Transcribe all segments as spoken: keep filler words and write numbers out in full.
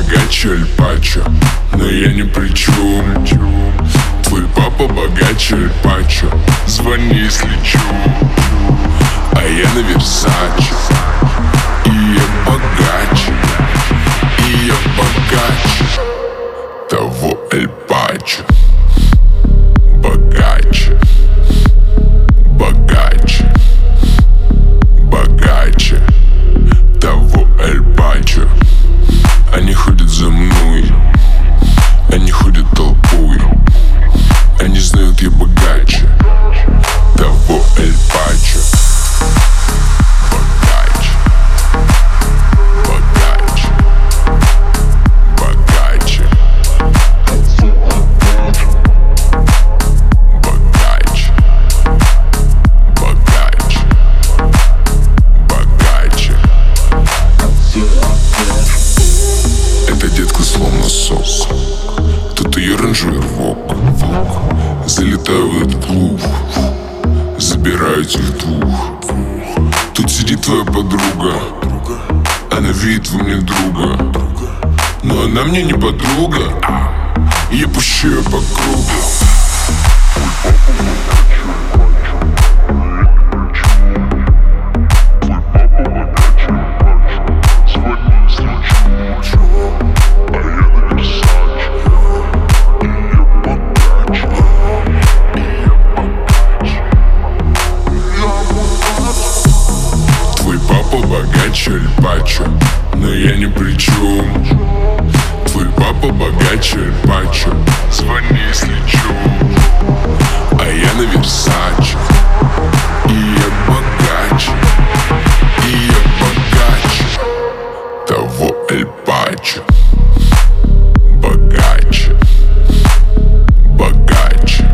богаче Аль Пачо, но я ни при чем. Твой папа богаче Аль Пачо, звони, если чё. А я на Версаче, и я богаче, и я богаче того Аль Пачо. Богаче, богаче, богаче того Аль Пачо. Они ходят за мной, они ходят толпой, они знают, я богаче того Аль Пачо. Богаче, богаче, богаче, богаче, богаче, богаче. Эта детка словно сок, тут ее ранжует вок. Залетаю в этот клуб, забираю этих двух. Тут сидит твоя подруга, она видит во мне друга, но она мне не подруга, и я пущу ее по кругу. Богаче Аль Пачо, но я ни при чем. Твой папа богаче Аль Пачо, звони, если чё. А я на Версаче, и я богаче, и я богаче того Аль Пачо. Богаче, богаче,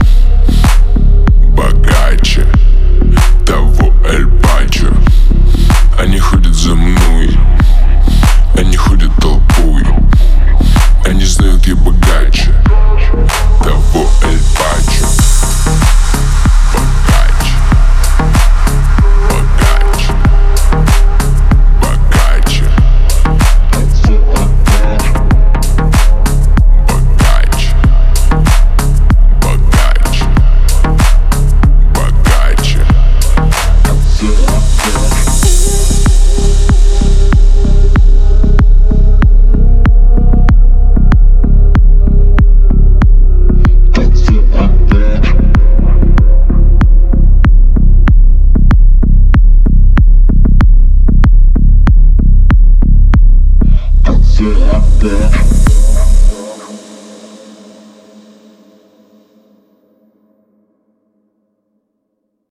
богаче того Аль Пачо. Они ходят за мной, они ходят толпой, они знают, я богаче того Аль Пачо. Богаче, богаче, богаче, богаче, богаче, богаче. Yeah,